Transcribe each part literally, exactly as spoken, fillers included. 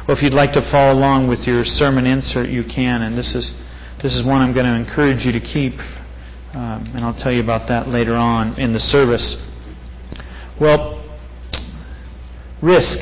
Well, if you'd like to follow along with your sermon insert, you can. And this is this is one I'm going to encourage you to keep. Um, and I'll tell you about that later on in the service. Well, risk.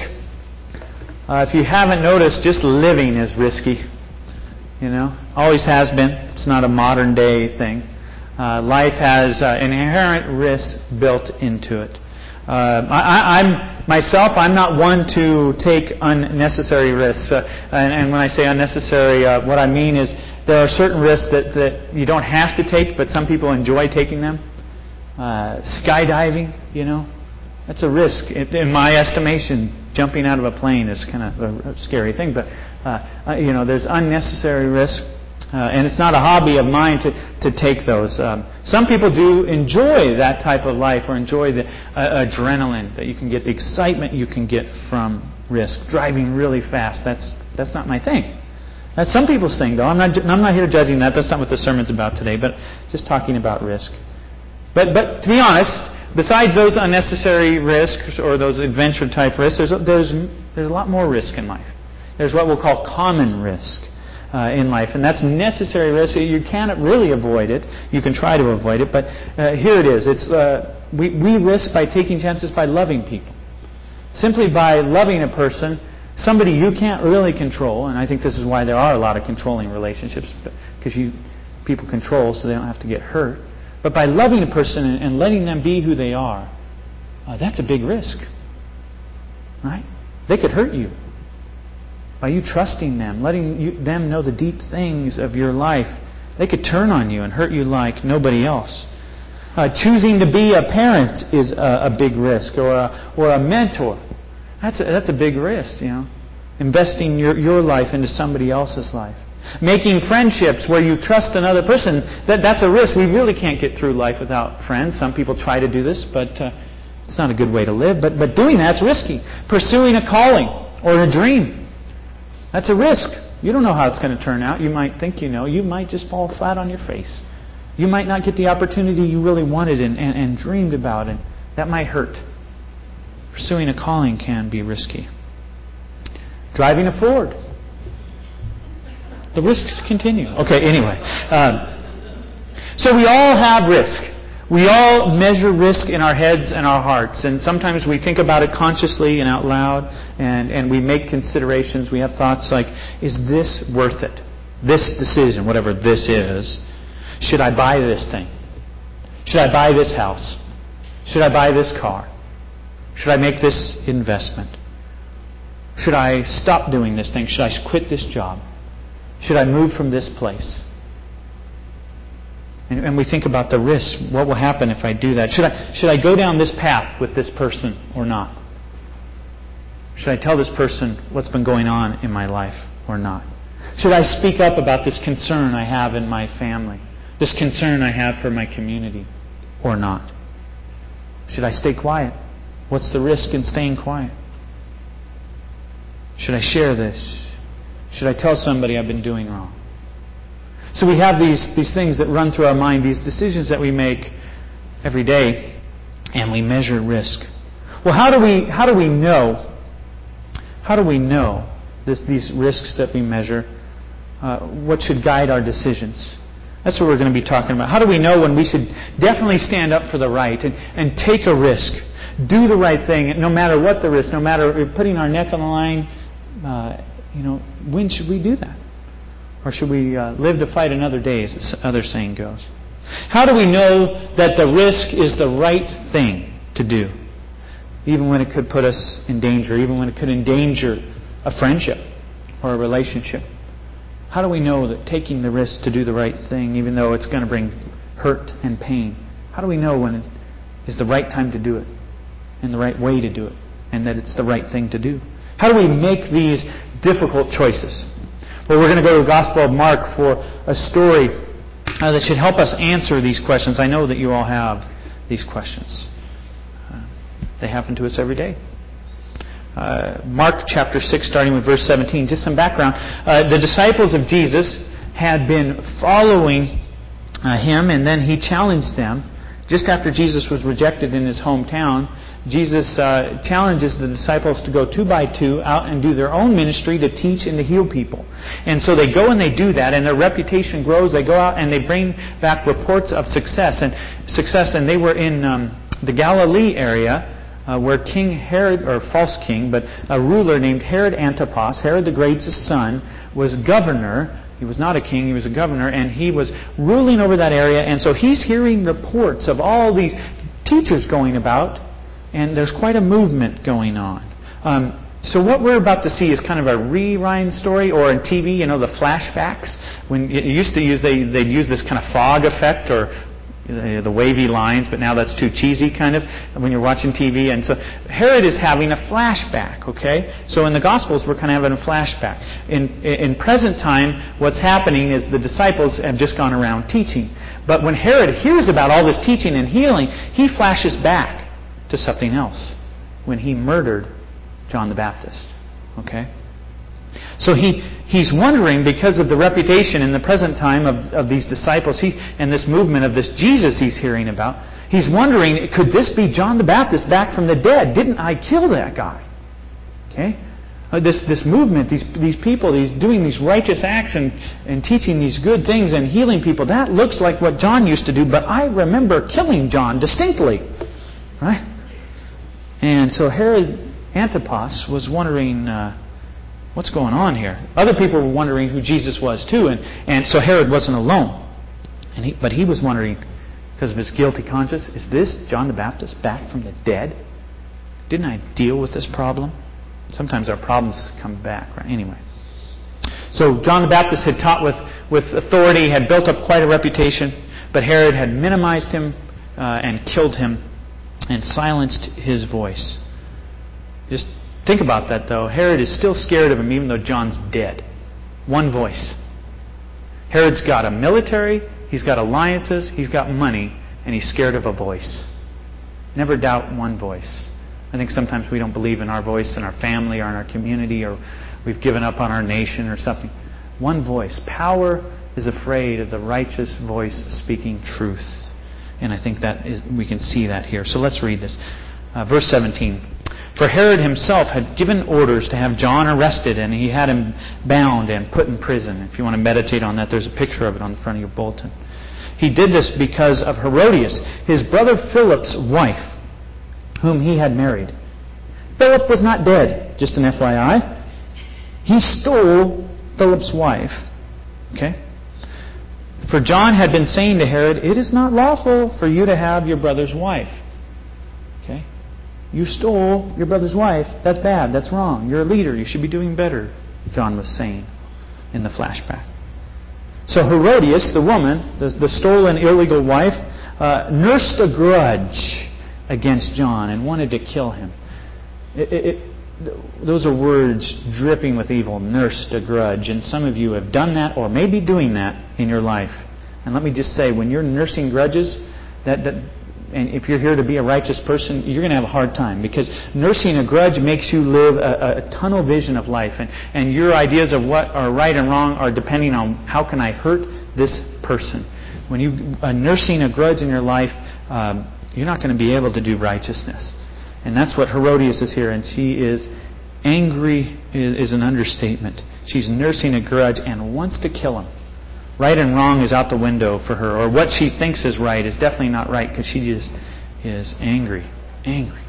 Uh, if you haven't noticed, just living is risky. You know, always has been. It's not a modern day thing. Uh, life has uh, inherent risks built into it. Uh, I, I'm myself. I'm not one to take unnecessary risks. Uh, and, and when I say unnecessary, uh, what I mean is there are certain risks that, that you don't have to take, but some people enjoy taking them. Uh, skydiving, you know, that's a risk in my estimation. Jumping out of a plane is kind of a scary thing, but uh, you know, there's unnecessary risk, uh, and it's not a hobby of mine to, to take those. Um, some people do enjoy that type of life, or enjoy the uh, adrenaline that you can get, the excitement you can get from risk. Driving really fast, that's that's not my thing. That's some people's thing, though. I'm not I'm not here judging that. That's not what the sermon's about today, but just talking about risk. But but to be honest, besides those unnecessary risks or those adventure type risks, there's there's there's a lot more risk in life. There's what we'll call common risk uh, in life, and that's necessary risk. You can't really avoid it. You can try to avoid it, but uh, here it is. It's uh, we we risk by taking chances by loving people. Simply by loving a person, somebody you can't really control, and I think this is why there are a lot of controlling relationships, because you people control so they don't have to get hurt. But by loving a person and letting them be who they are, uh, that's a big risk. Right? They could hurt you. By you trusting them, letting you, them know the deep things of your life, they could turn on you and hurt you like nobody else. Uh, choosing to be a parent is a, a big risk, or a, or a mentor. That's a, that's a big risk, you know. Investing your, your life into somebody else's life. Making friendships where you trust another person, that, that's a risk. We really can't get through life without friends. Some people try to do this, but uh, it's not a good way to live. But, but doing that's risky. Pursuing a calling or a dream, that's a risk. You don't know how it's going to turn out. You might think you know. You might just fall flat on your face. You might not get the opportunity you really wanted and, and, and dreamed about, and that might hurt. Pursuing a calling can be risky. Driving a Ford. The risks continue. Okay, anyway. Um, so we all have risk. We all measure risk in our heads and our hearts. And sometimes we think about it consciously and out loud. And, and we make considerations. We have thoughts like, is this worth it? This decision, whatever this is. Should I buy this thing? Should I buy this house? Should I buy this car? Should I make this investment? Should I stop doing this thing? Should I quit this job? Should I move from this place? And, and we think about the risk. What will happen if I do that? Should I, should I go down this path with this person or not? Should I tell this person what's been going on in my life or not? Should I speak up about this concern I have in my family? This concern I have for my community or not? Should I stay quiet? What's the risk in staying quiet? Should I share this? Should I tell somebody I've been doing wrong? So we have these, these things that run through our mind, these decisions that we make every day, and we measure risk. Well, how do we how do we know? How do we know this, these risks that we measure? Uh, what should guide our decisions? That's what we're going to be talking about. How do we know when we should definitely stand up for the right and, and take a risk, do the right thing, no matter what the risk, no matter putting our neck on the line? Uh, You know, when should we do that? Or should we uh, live to fight another day, as the other saying goes? How do we know that the risk is the right thing to do, even when it could put us in danger, even when it could endanger a friendship or a relationship? How do we know that taking the risk to do the right thing, even though it's going to bring hurt and pain, how do we know when it is the right time to do it and the right way to do it and that it's the right thing to do? How do we make these difficult choices? Well, we're going to go to the Gospel of Mark for a story uh, that should help us answer these questions. I know that you all have these questions. Uh, they happen to us every day. Uh, Mark chapter six, starting with verse seventeen. Just some background. Uh, the disciples of Jesus had been following uh, him, and then he challenged them Just after Jesus was rejected in his hometown, Jesus uh, challenges the disciples to go two by two out and do their own ministry to teach and to heal people. And so they go and they do that, and their reputation grows. They go out and they bring back reports of success and success. And they were in um, the Galilee area uh, where King Herod, or false king, but a ruler named Herod Antipas, Herod the Great's son, was governor. He was not a king, he was a governor, and he was ruling over that area. And so he's hearing reports of all these teachers going about, and there's quite a movement going on. Um, so what we're about to see is kind of a rewind story, or in T V, you know, the flashbacks. When it used to use, they, they'd use this kind of fog effect, or the wavy lines, but now that's too cheesy kind of when you're watching T V. And so Herod is having a flashback, okay? So in the Gospels, we're kind of having a flashback. In, in present time, what's happening is the disciples have just gone around teaching. But when Herod hears about all this teaching and healing, he flashes back to something else when he murdered John the Baptist, okay? So he he's wondering, because of the reputation in the present time of, of these disciples he and this movement of this Jesus he's hearing about, he's wondering, could this be John the Baptist back from the dead? Didn't I kill that guy? Okay? Uh, this this movement, these these people, these doing these righteous acts and, and teaching these good things and healing people, that looks like what John used to do, but I remember killing John distinctly. Right? And so Herod Antipas was wondering, uh, what's going on here? Other people were wondering who Jesus was too, and, and so Herod wasn't alone. And he, but he was wondering, because of his guilty conscience, is this John the Baptist back from the dead? Didn't I deal with this problem? Sometimes our problems come back, right? Anyway. So John the Baptist had taught with, with authority, had built up quite a reputation, but Herod had minimized him uh, and killed him and silenced his voice. Just think about that, though. Herod is still scared of him, even though John's dead. One voice. Herod's got a military, he's got alliances, he's got money, and he's scared of a voice. Never doubt one voice. I think sometimes we don't believe in our voice in our family or in our community, or we've given up on our nation or something. One voice. Power is afraid of the righteous voice speaking truth. And I think that is, we can see that here. So let's read this. Uh, verse seventeen. For Herod himself had given orders to have John arrested, and he had him bound and put in prison. If you want to meditate on that, there's a picture of it on the front of your bulletin. He did this because of Herodias, his brother Philip's wife, whom he had married. Philip was not dead, just an F Y I. He stole Philip's wife. Okay? For John had been saying to Herod, it is not lawful for you to have your brother's wife. Okay? You stole your brother's wife. That's bad. That's wrong. You're a leader. You should be doing better, John was saying in the flashback. So Herodias, the woman, the, the stolen illegal wife, uh, nursed a grudge against John and wanted to kill him. It, it, it, those are words dripping with evil. Nursed a grudge. And some of you have done that or may be doing that in your life. And let me just say, when you're nursing grudges, that... that and if you're here to be a righteous person, you're going to have a hard time, because nursing a grudge makes you live a, a tunnel vision of life, and, and your ideas of what are right and wrong are depending on how can I hurt this person. When you are nursing a grudge in your life, um, you're not going to be able to do righteousness. And that's what Herodias is here, and she is angry is, is an understatement. She's nursing a grudge and wants to kill him. Right and wrong is out the window for her, or what she thinks is right is definitely not right, because she just is angry. Angry.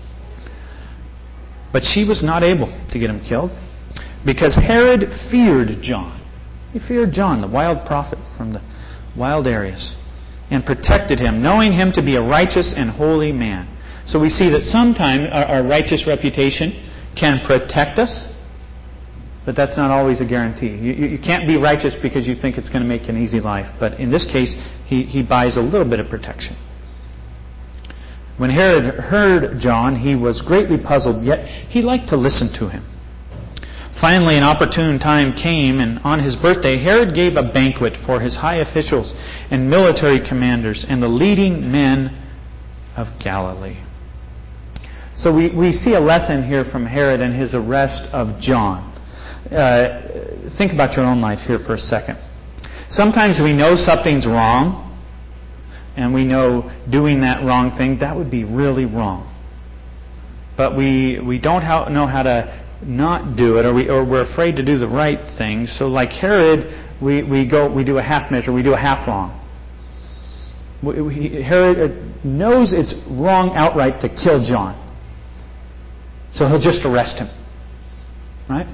But she was not able to get him killed, because Herod feared John. He feared John, the wild prophet from the wild areas, and protected him, knowing him to be a righteous and holy man. So we see that sometimes our, our righteous reputation can protect us, but that's not always a guarantee. You, you can't be righteous because you think it's going to make an easy life. But in this case, he, he buys a little bit of protection. When Herod heard John, he was greatly puzzled, yet he liked to listen to him. Finally, an opportune time came, and on his birthday, Herod gave a banquet for his high officials and military commanders and the leading men of Galilee. So we, we see a lesson here from Herod and his arrest of John. Uh, think about your own life here for a second. Sometimes we know something's wrong, and we know doing that wrong thing, that would be really wrong. But we we don't how, know how to not do it, or we or we're afraid to do the right thing. So like Herod, we, we go we do a half measure, we do a half wrong. We, we, Herod knows it's wrong outright to kill John, so he'll just arrest him, right?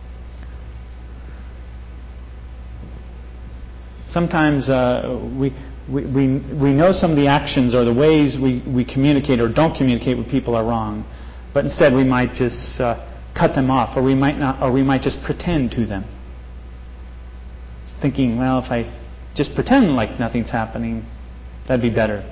Sometimes uh, we. We, we we know some of the actions or the ways we, we communicate or don't communicate with people are wrong, but instead we might just uh, cut them off, or we might not, or we might just pretend to them, thinking, well, if I just pretend like nothing's happening, that'd be better.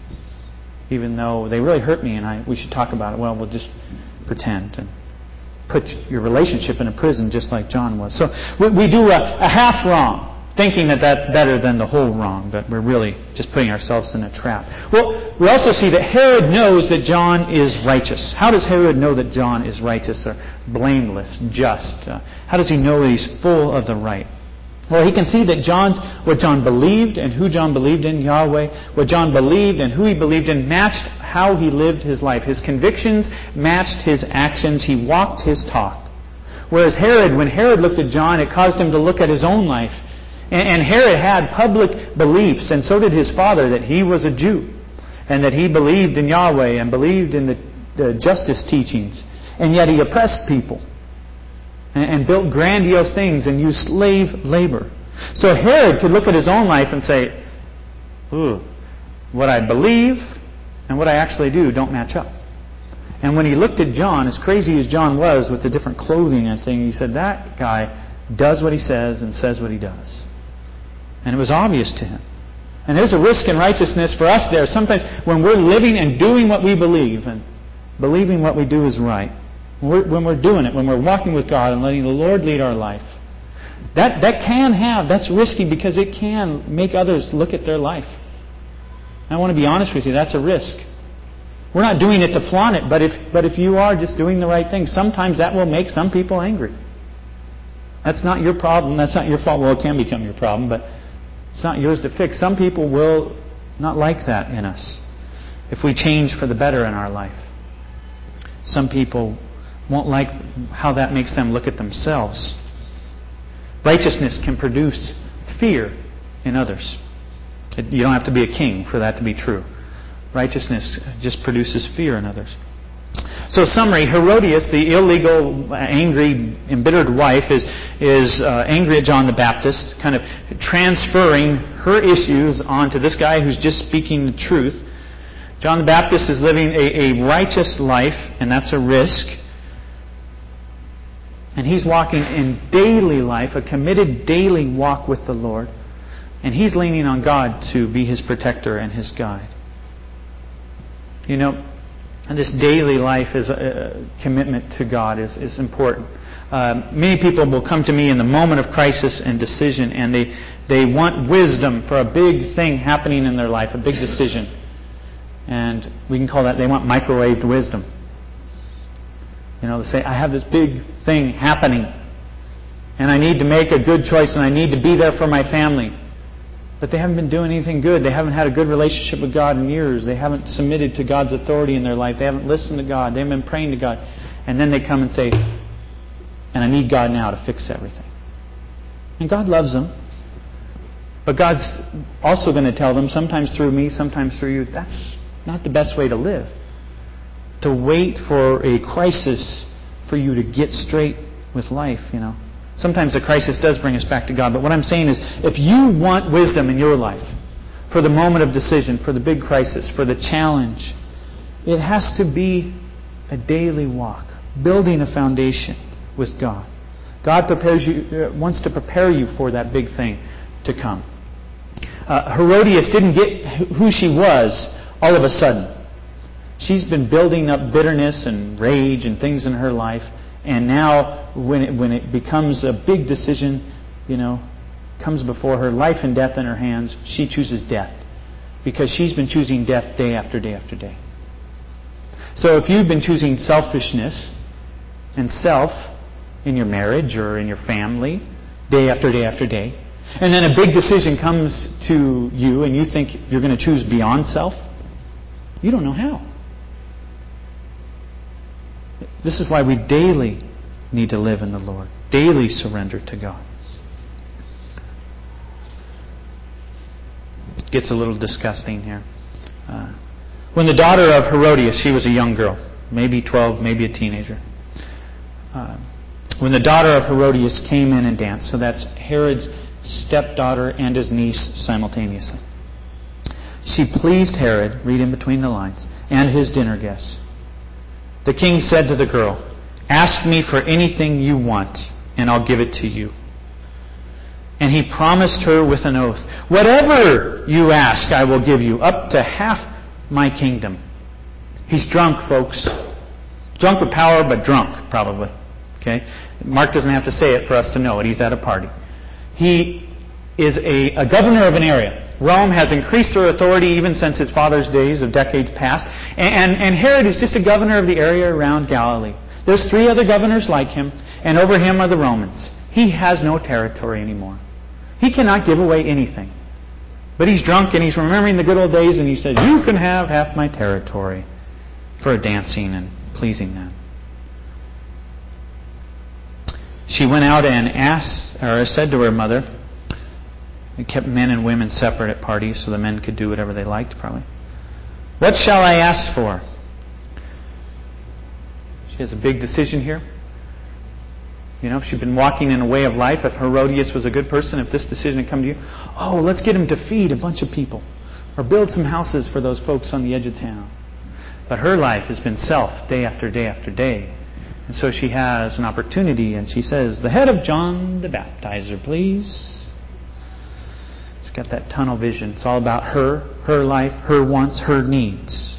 Even though they really hurt me, and I we should talk about it. Well, we'll just pretend and put your relationship in a prison, just like John was. So we, we do a, a half wrong, thinking that that's better than the whole wrong, but we're really just putting ourselves in a trap. Well, we also see that Herod knows that John is righteous. How does Herod know that John is righteous or blameless, just? Uh, how does he know that he's full of the right? Well, he can see that John's what John believed and who John believed in, Yahweh, what John believed and who he believed in matched how he lived his life. His convictions matched his actions. He walked his talk. Whereas Herod, when Herod looked at John, it caused him to look at his own life. And Herod had public beliefs, and so did his father, that he was a Jew, and that he believed in Yahweh and believed in the, the justice teachings. And yet he oppressed people and, and built grandiose things and used slave labor. So Herod could look at his own life and say, ooh, what I believe and what I actually do don't match up. And when he looked at John, as crazy as John was with the different clothing and thing, he said, that guy does what he says and says what he does. And it was obvious to him. And there's a risk in righteousness for us there. Sometimes when we're living and doing what we believe and believing what we do is right, when we're, when we're doing it, when we're walking with God and letting the Lord lead our life, that, that can have, that's risky because it can make others look at their life. I want to be honest with you, that's a risk. We're not doing it to flaunt it, but if, but if you are just doing the right thing, sometimes that will make some people angry. That's not your problem, that's not your fault. Well, it can become your problem, but it's not yours to fix. Some people will not like that in us if we change for the better in our life. Some people won't like how that makes them look at themselves. Righteousness can produce fear in others. You don't have to be a king for that to be true. Righteousness just produces fear in others. So summary, Herodias, the illegal, angry, embittered wife, is is uh, angry at John the Baptist, kind of transferring her issues onto this guy who's just speaking the truth. John the Baptist is living a, a righteous life, and that's a risk. And he's walking in daily life, a committed daily walk with the Lord. And he's leaning on God to be his protector and his guide. You know, and this daily life is a commitment to God is, is important. Uh, many people will come to me in the moment of crisis and decision, and they they want wisdom for a big thing happening in their life, a big decision. And we can call that, they want microwaved wisdom. You know, they say, I have this big thing happening, and I need to make a good choice, and I need to be there for my family. But they haven't been doing anything good. They haven't had a good relationship with God in years. They haven't submitted to God's authority in their life. They haven't listened to God. They haven't been praying to God. And then they come and say, and I need God now to fix everything. And God loves them. But God's also going to tell them, sometimes through me, sometimes through you, that's not the best way to live. To wait for a crisis for you to get straight with life, you know. Sometimes the crisis does bring us back to God. But what I'm saying is, if you want wisdom in your life, for the moment of decision, for the big crisis, for the challenge, it has to be a daily walk, building a foundation with God. God prepares you, uh, wants to prepare you for that big thing to come. Uh, Herodias didn't get who she was all of a sudden. She's been building up bitterness and rage and things in her life. And now, when it, when it becomes a big decision, you know, comes before her, life and death in her hands, she chooses death. Because she's been choosing death day after day after day. So if you've been choosing selfishness and self in your marriage or in your family, day after day after day, And then a big decision comes to you and you think you're going to choose beyond self. You don't know how. This is why we daily need to live in the Lord. Daily surrender to God. It gets a little disgusting here. Uh, when the daughter of Herodias, she was a young girl, maybe twelve, maybe a teenager. Uh, when the daughter of Herodias came in and danced, so that's Herod's stepdaughter and his niece simultaneously. She pleased Herod, read in between the lines, and his dinner guests. The king said to the girl, "Ask me for anything you want, and I'll give it to you." And he promised her with an oath, "Whatever you ask, I will give you, up to half my kingdom." He's drunk, folks. Drunk with power, but drunk, probably. Okay? Mark doesn't have to say it for us to know it. He's at a party. He is a, a governor of an area. Rome has increased their authority even since his father's days of decades past. And, and Herod is just a governor of the area around Galilee. There's three other governors like him, and over him are the Romans. He has no territory anymore. He cannot give away anything. But he's drunk and he's remembering the good old days, and he says, "You can have half my territory," for dancing and pleasing them. She went out and asked, or said to her mother, it kept men and women separate at parties so the men could do whatever they liked, probably. "What shall I ask for?" She has a big decision here. You know, if she'd been walking in a way of life, if Herodias was a good person, if this decision had come to you, oh, let's get him to feed a bunch of people, or build some houses for those folks on the edge of town. But her life has been self, day after day after day. And so she has an opportunity, and she says, "The head of John the Baptizer, please." She's got that tunnel vision. It's all about her, her life, her wants, her needs.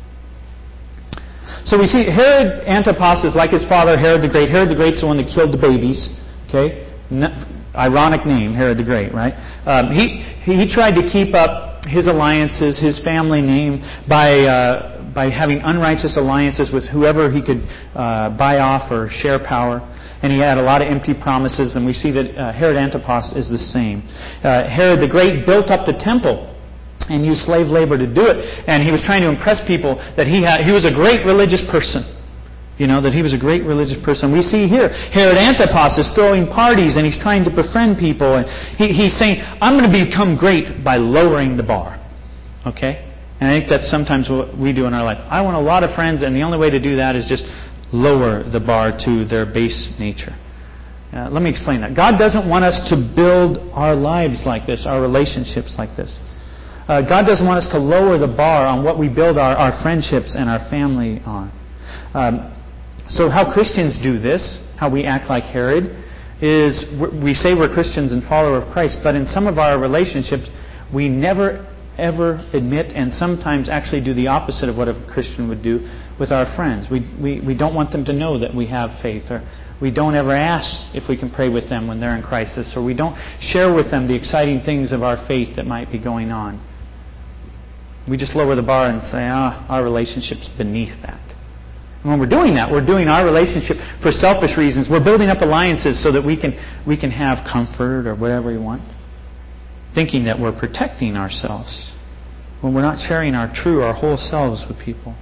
So we see Herod Antipas is like his father, Herod the Great. Herod the Great's the one that killed the babies. Okay? No, ironic name, Herod the Great, right? Um, he, he he tried to keep up his alliances, his family name, by uh, by having unrighteous alliances with whoever he could uh, buy off or share power. And he had a lot of empty promises, and we see that uh, Herod Antipas is the same. Uh, Herod the Great built up the temple and used slave labor to do it. And he was trying to impress people that he had, he was a great religious person. You know, that he was a great religious person. We see here, Herod Antipas is throwing parties and he's trying to befriend people. And he, he's saying, "I'm going to become great by lowering the bar." Okay? And I think that's sometimes what we do in our life. I want a lot of friends, and the only way to do that is just lower the bar to their base nature. Uh, let me explain that. God doesn't want us to build our lives like this, our relationships like this. Uh, God doesn't want us to lower the bar on what we build our, our friendships and our family on. Um, so how Christians do this, how we act like Herod, is we say we're Christians and follower of Christ, but in some of our relationships, we never ever admit and sometimes actually do the opposite of what a Christian would do with our friends. We, we, we don't want them to know that we have faith, or we don't ever ask if we can pray with them when they're in crisis, or we don't share with them the exciting things of our faith that might be going on. We just lower the bar and say, ah, our relationship's beneath that. And when we're doing that, we're doing our relationship for selfish reasons. We're building up alliances so that we can we can have comfort or whatever we want, thinking that we're protecting ourselves when we're not sharing our true, our whole selves with people.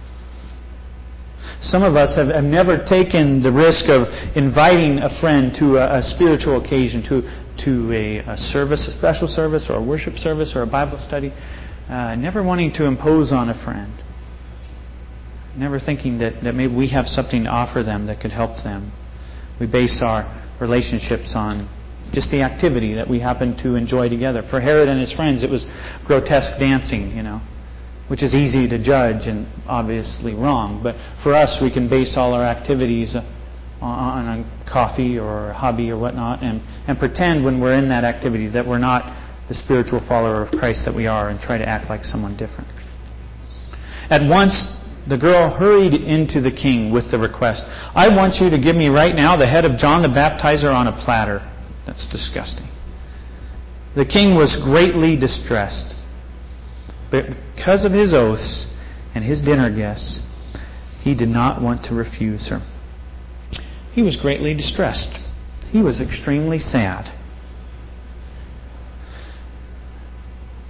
Some of us have, have never taken the risk of inviting a friend to a, a spiritual occasion, to to a, a service, a special service, or a worship service, or a Bible study. Uh, never wanting to impose on a friend. Never thinking that, that maybe we have something to offer them that could help them. We base our relationships on just the activity that we happen to enjoy together. For Herod and his friends, it was grotesque dancing, you know, which is easy to judge and obviously wrong. But for us, we can base all our activities on, on a coffee or a hobby or whatnot, and, and pretend when we're in that activity that we're not the spiritual follower of Christ that we are, and try to act like someone different. At once, the girl hurried into the king with the request, "I want you to give me right now the head of John the Baptizer on a platter." That's disgusting. The king was greatly distressed. But because of his oaths and his dinner guests, he did not want to refuse her. He was greatly distressed. He was extremely sad.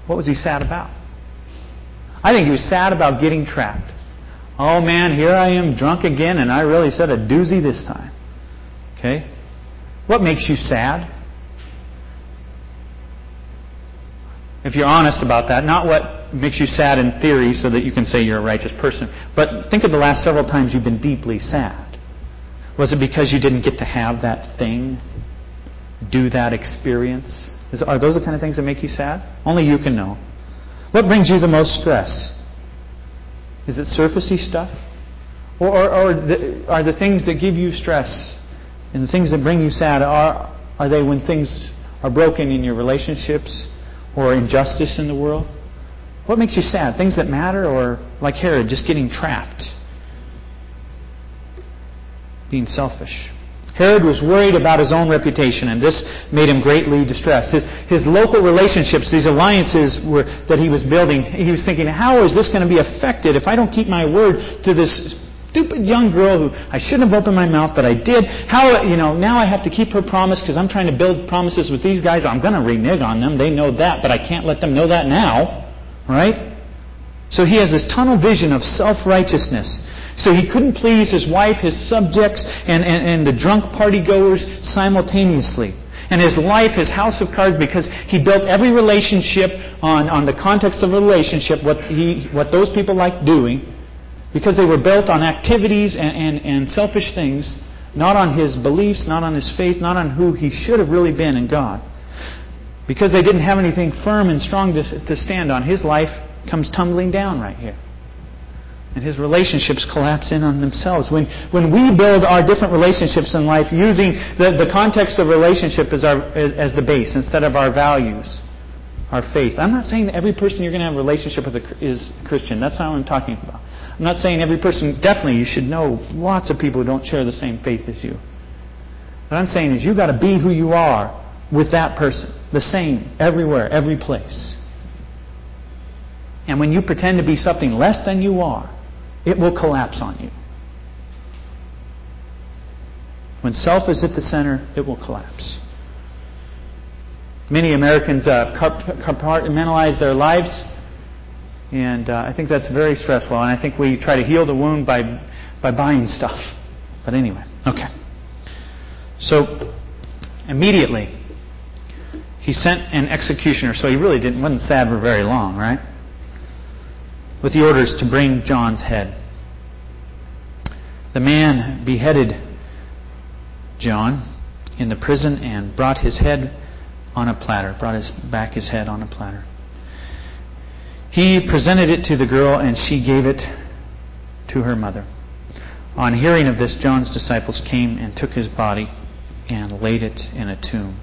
What was he sad about? I think he was sad about getting trapped. Oh man, here I am drunk again, and I really said a doozy this time. Okay? What makes you sad? If you're honest about that, not what makes you sad in theory so that you can say you're a righteous person, but think of the last several times you've been deeply sad. Was it because you didn't get to have that thing? Do that experience? Is, are those the kind of things that make you sad? Only you can know. What brings you the most stress? Is it surfacey stuff? Or, or, or the, are the things that give you stress and the things that bring you sad, are, are they when things are broken in your relationships or injustice in the world? What makes you sad? Things that matter, or like Herod, just getting trapped? Being selfish. Herod was worried about his own reputation, and this made him greatly distressed. His, his local relationships, these alliances were, that he was building, he was thinking, how is this going to be affected if I don't keep my word to this stupid young girl who I shouldn't have opened my mouth, but I did? How, you know, now I have to keep her promise because I'm trying to build promises with these guys. I'm going to renege on them. They know that, but I can't let them know that now. Right? So he has this tunnel vision of self-righteousness. So he couldn't please his wife, his subjects, and, and, and the drunk party-goers simultaneously. And his life, his house of cards, because he built every relationship on, on the context of a relationship, what he, what those people like doing, because they were built on activities and, and, and selfish things, not on his beliefs, not on his faith, not on who he should have really been in God. Because they didn't have anything firm and strong to, to stand on, his life comes tumbling down right here. And his relationships collapse in on themselves. When when we build our different relationships in life using the, the context of relationship as, our, as the base instead of our values, our faith. I'm not saying that every person you're going to have a relationship with is Christian. That's not what I'm talking about. I'm not saying every person, definitely you should know lots of people who don't share the same faith as you. What I'm saying is you've got to be who you are with that person. The same everywhere, every place. And when you pretend to be something less than you are, it will collapse on you. When self is at the center, it will collapse. Many Americans uh, compartmentalize their lives, and uh, I think that's very stressful. And I think we try to heal the wound by by buying stuff. But anyway, okay. So immediately he sent an executioner. So he really didn't wasn't sad for very long, right? With the orders to bring John's head. The man beheaded John in the prison and brought his head on a platter, brought his back his head on a platter. He presented it to the girl, and she gave it to her mother. On hearing of this, John's disciples came and took his body and laid it in a tomb.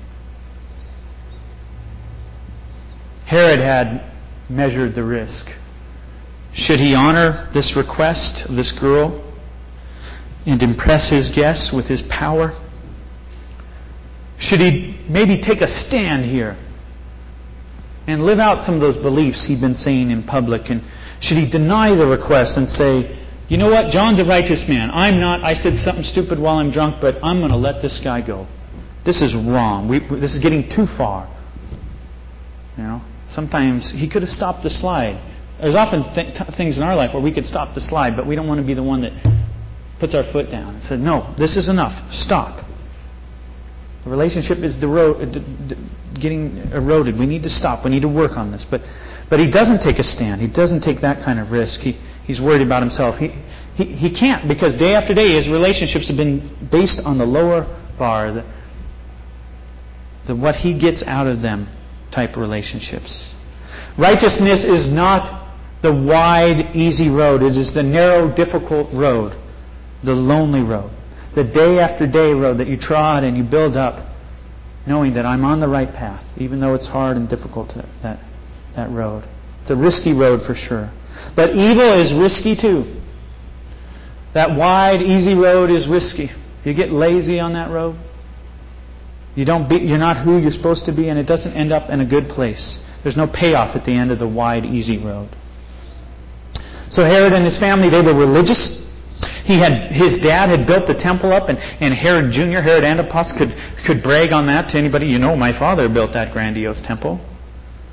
Herod had measured the risk. Should he honor this request of this girl and impress his guests with his power? Should he maybe take a stand here and live out some of those beliefs he'd been saying in public? And should he deny the request and say, you know what, John's a righteous man. I'm not. I said something stupid while I'm drunk, but I'm going to let this guy go. This is wrong. We, this is getting too far. You know, sometimes he could have stopped the slide. There's often th- t- things in our life where we could stop the slide, but we don't want to be the one that puts our foot down and said, no, this is enough. Stop. The relationship is dero- d- d- getting eroded. We need to stop. We need to work on this. But but he doesn't take a stand. He doesn't take that kind of risk. He He's worried about himself. He, he, he can't, because day after day his relationships have been based on the lower bar, the, the what he gets out of them type relationships. Righteousness is not the wide, easy road. It is the narrow, difficult road, the lonely road, the day after day road that you trod and you build up, knowing that I'm on the right path, even though it's hard and difficult, that, that road. It's a risky road for sure. But evil is risky too. That wide, easy road is risky. You get lazy on that road. You don't be, you're not who you're supposed to be, and it doesn't end up in a good place. There's no payoff at the end of the wide, easy road. So Herod and his family, they were religious. He had his dad had built the temple up, and, and Herod Junior, Herod Antipas, could could brag on that to anybody. You know, my father built that grandiose temple.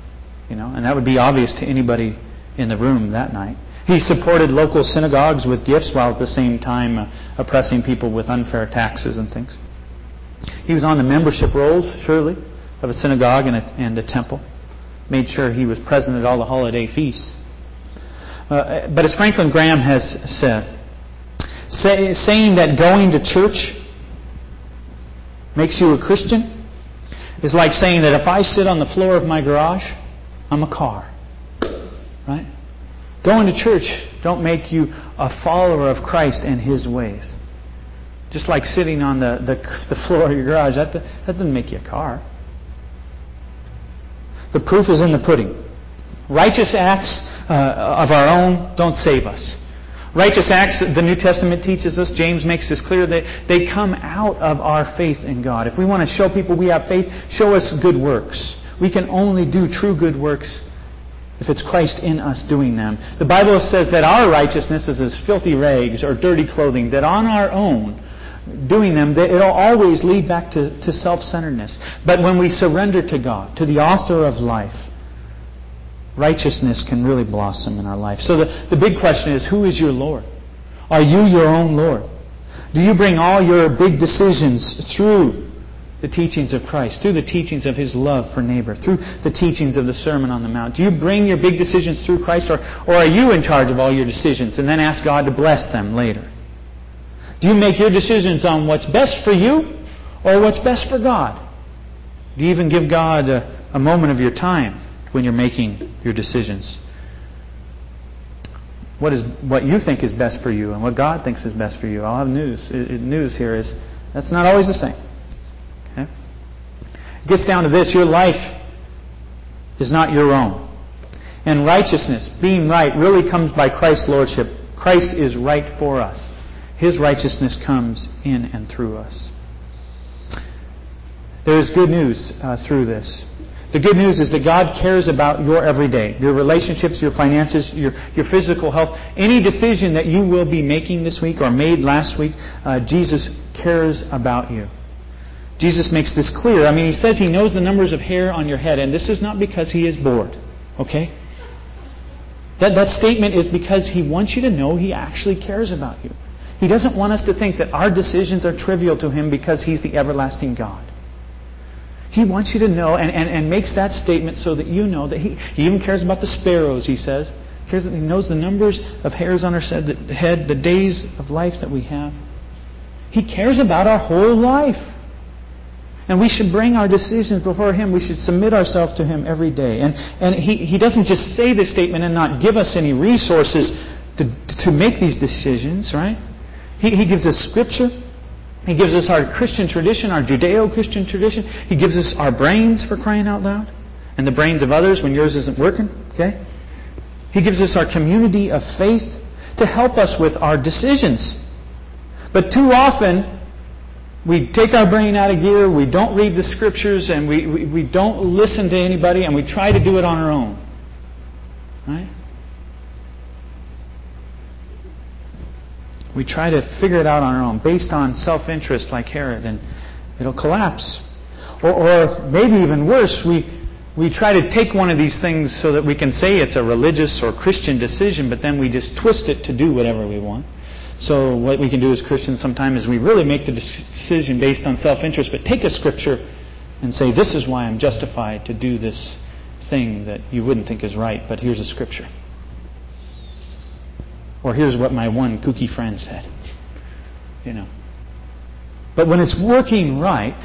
You know, and that would be obvious to anybody in the room that night. He supported local synagogues with gifts while at the same time uh, oppressing people with unfair taxes and things. He was on the membership rolls, surely, of a synagogue and a, and a temple. Made sure he was present at all the holiday feasts. Uh, but as Franklin Graham has said, say, saying that going to church makes you a Christian is like saying that if I sit on the floor of my garage, I'm a car. Right? Going to church don't make you a follower of Christ and His ways. Just like sitting on the, the, the floor of your garage, that, that doesn't make you a car. The proof is in the pudding. Righteous acts uh, of our own don't save us. Righteous acts, the New Testament teaches us, James makes this clear, that they come out of our faith in God. If we want to show people we have faith, show us good works. We can only do true good works if it's Christ in us doing them. The Bible says that our righteousness is as filthy rags or dirty clothing, that on our own, doing them, it'll always lead back to, to self-centeredness. But when we surrender to God, to the author of life, righteousness can really blossom in our life. So the, the big question is, who is your Lord? Are you your own Lord? Do you bring all your big decisions through the teachings of Christ, through the teachings of His love for neighbor, through the teachings of the Sermon on the Mount? Do you bring your big decisions through Christ, or, or are you in charge of all your decisions and then ask God to bless them later? Do you make your decisions on what's best for you or what's best for God? Do you even give God a, a moment of your time when you're making your decisions? What is what you think is best for you and what God thinks is best for you? I'll have news. It, it, news here is that's not always the same. Okay? It gets down to this: your life is not your own, and righteousness, being right, really comes by Christ's lordship. Christ is right for us. His righteousness comes in and through us. There is good news uh, through this. The good news is that God cares about your everyday, your relationships, your finances, your, your physical health. Any decision that you will be making this week or made last week, uh, Jesus cares about you. Jesus makes this clear. I mean, He says He knows the numbers of hair on your head, and this is not because He is bored. Okay? That, that statement is because He wants you to know He actually cares about you. He doesn't want us to think that our decisions are trivial to Him because He's the everlasting God. He wants you to know and, and, and makes that statement so that you know that He, he even cares about the sparrows, He says. He, cares that he knows the numbers of hairs on our head, the days of life that we have. He cares about our whole life. And we should bring our decisions before Him. We should submit ourselves to Him every day. And, and he, he doesn't just say this statement and not give us any resources to, to make these decisions, right? He, he gives us Scripture. He gives us our Christian tradition, our Judeo-Christian tradition. He gives us our brains, for crying out loud, and the brains of others when yours isn't working. Okay? He gives us our community of faith to help us with our decisions. But too often, we take our brain out of gear, we don't read the Scriptures, and we, we, we don't listen to anybody, and we try to do it on our own. Right? We try to figure it out on our own, based on self-interest like Herod, and it'll collapse. Or, or maybe even worse, we, we try to take one of these things so that we can say it's a religious or Christian decision, but then we just twist it to do whatever we want. So what we can do as Christians sometimes is we really make the decision based on self-interest, but take a Scripture and say, this is why I'm justified to do this thing that you wouldn't think is right, but here's a Scripture. Or here's what my one kooky friend said. You know. But when it's working right,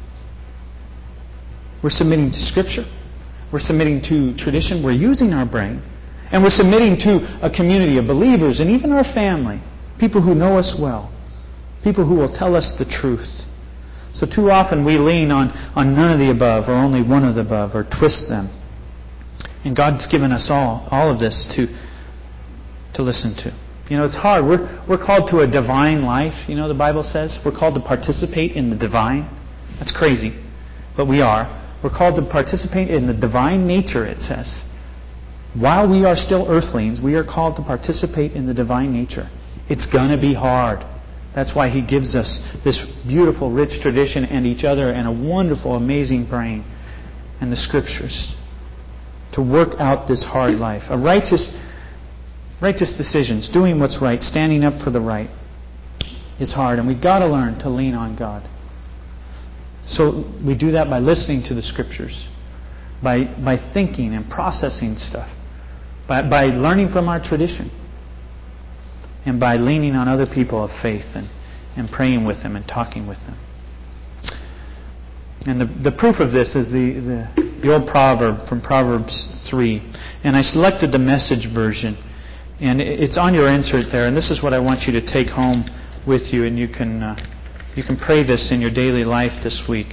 we're submitting to Scripture. We're submitting to tradition. We're using our brain. And we're submitting to a community of believers and even our family. People who know us well. People who will tell us the truth. So too often we lean on, on none of the above or only one of the above or twist them. And God's given us all, all of this to to listen to. You know, it's hard. We're we're called to a divine life, you know, the Bible says. We're called to participate in the divine. That's crazy, but we are. We're called to participate in the divine nature, it says. While we are still earthlings, we are called to participate in the divine nature. It's going to be hard. That's why He gives us this beautiful, rich tradition and each other and a wonderful, amazing brain and the Scriptures to work out this hard life. A righteous, righteous decisions, doing what's right, standing up for the right, is hard, and we've got to learn to lean on God. So we do that by listening to the Scriptures, by by thinking and processing stuff, by by learning from our tradition, and by leaning on other people of faith and, and praying with them and talking with them. And the, the proof of this is the, the, the old proverb from Proverbs three. And I selected the Message version. And it's on your insert there. And this is what I want you to take home with you. And you can uh, you can pray this in your daily life this week.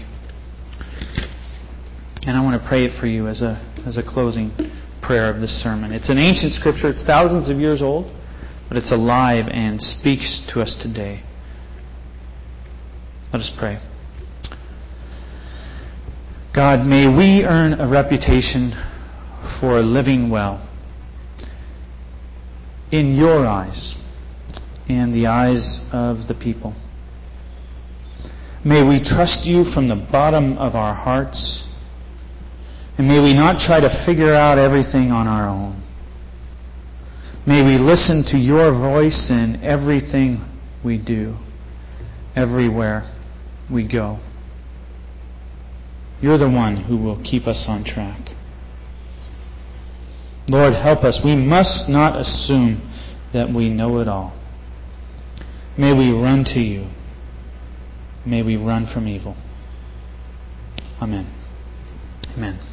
And I want to pray it for you as a as a closing prayer of this sermon. It's an ancient scripture. It's thousands of years old. But it's alive and speaks to us today. Let us pray. God, may we earn a reputation for living well in your eyes and the eyes of the people. May we trust you from the bottom of our hearts, and may we not try to figure out everything on our own. May we listen to your voice in everything we do, everywhere we go. You're the one who will keep us on track. Lord, help us. We must not assume that we know it all. May we run to you. May we run from evil. Amen. Amen.